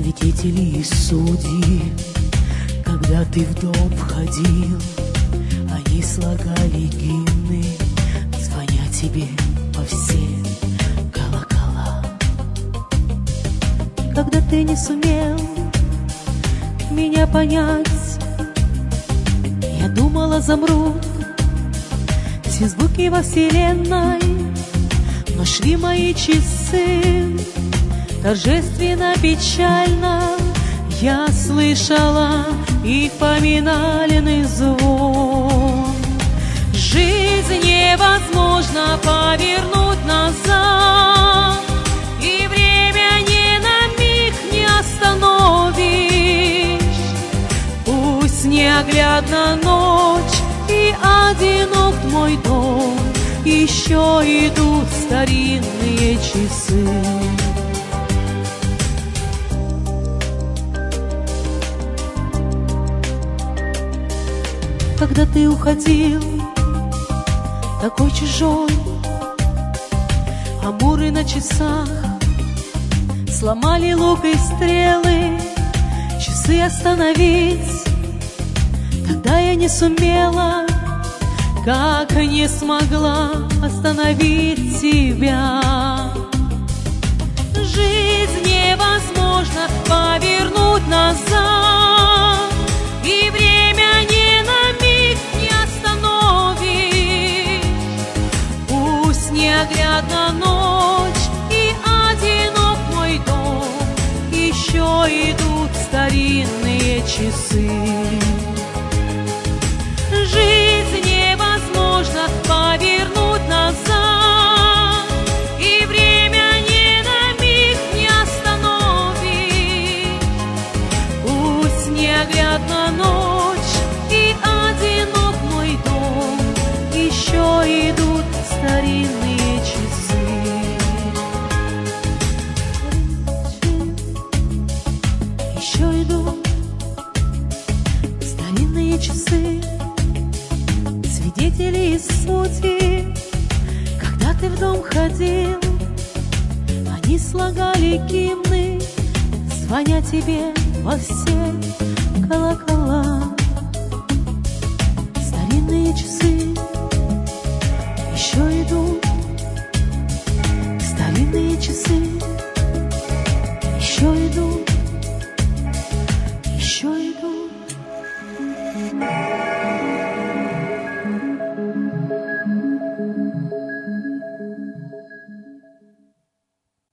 Свидетели и судьи, когда ты в дом входил, они слагали гимны, звоня тебе во все колокола. Когда ты не сумел меня понять, я думала, замрут все звуки во вселенной, но шли мои часы. Торжественно, печально я слышала их поминальный звон. Жизнь невозможно повернуть назад, и время ни на миг не остановишь. Пусть неоглядна ночь и одинок мой дом, еще идут старинные часы. Когда ты уходил, такой чужой, амуры на часах сломали лук и стрелы, часы остановить. Тогда я не сумела, как не смогла остановить тебя. Жизнь невозможно повернуть назад, и время ни на миг не остановишь. Пусть неоглядна ночь и одинок мой дом, еще идут старинные часы. Жизнь невозможно повернуть назад, и время ни на миг не остановишь. Пусть неоглядна ночь и одинок мой дом, еще идут старинные часы. Еще идут старинные часы. Свидетели и судьи, когда ты в дом ходил, они слагали гимны, звоня тебе во все колокола. Старинные часы